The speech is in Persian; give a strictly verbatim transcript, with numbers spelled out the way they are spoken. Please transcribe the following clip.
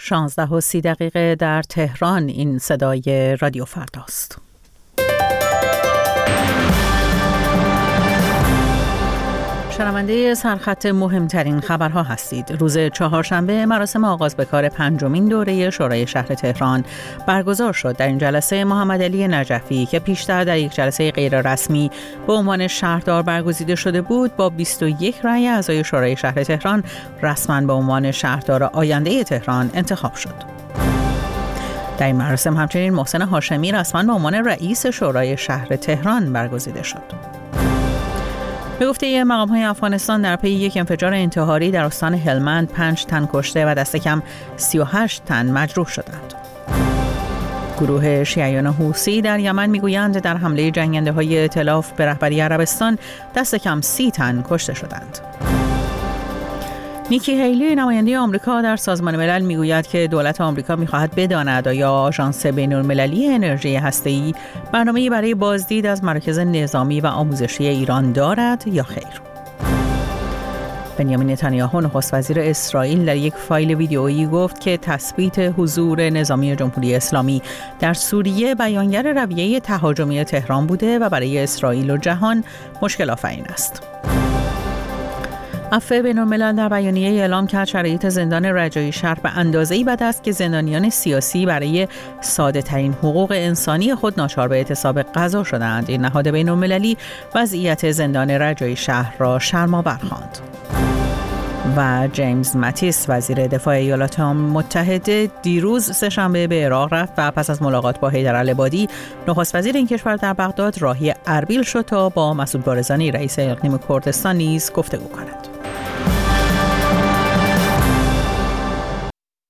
شانزده و سی دقیقه در تهران. این صدای رادیو فرداست. شنونده سرخط مهمترین خبرها هستید. روز چهارشنبه مراسم آغاز به کار پنجمین دوره شورای شهر تهران برگزار شد. در این جلسه محمد علی نجفی که پیشتر در یک جلسه غیر رسمی به عنوان شهردار برگزیده شده بود، با بیست و یک رأی اعضای شورای شهر تهران رسما به عنوان شهردار آینده تهران انتخاب شد. در این مراسم همچنین محسن هاشمی رسما به عنوان رئیس شورای شهر تهران برگزیده شد. به گفته مقام‌های افغانستان، در پی یک انفجار انتحاری در استان هلمند پنج تن کشته و دست کم سی و هشت تن مجروح شدند. گروه شیعیان حوثی در یمن میگویند در حمله جنگنده‌های ائتلاف به رهبری عربستان دست کم سی تن کشته شدند. نیکی هیلی نماینده آمریکا در سازمان ملل میگوید که دولت آمریکا میخواهد بداند آیا آژانس بین‌المللی انرژی هسته‌ای برنامه‌ای برای بازدید از مراکز نظامی و آموزشی ایران دارد یا خیر. بنیامین نتانیاهو نخست وزیر اسرائیل در یک فایل ویدئویی گفت که تثبیت حضور نظامی جمهوری اسلامی در سوریه بیانگر رویه تهاجمی تهران بوده و برای اسرائیل و جهان مشکل آفرین است. عفو بین‌الملل در بیانیه اعلام کرد شرایط زندان رجایی شهر به اندازه‌ای بد است که زندانیان سیاسی برای ساده‌ترین حقوق انسانی خود ناچار به اعتصاب غذا شدند. این نهاد بین‌المللی وضعیت زندان رجایی شهر را شرم‌آور خواند. و جیمز ماتیس وزیر دفاع ایالات متحده دیروز سه‌شنبه به عراق رفت و پس از ملاقات با حیدر العبادی نخست وزیر این کشور در بغداد راهی اربیل شد تا با مسعود بارزانی رئیس اقلیم کردستان نیز گفتگو کند.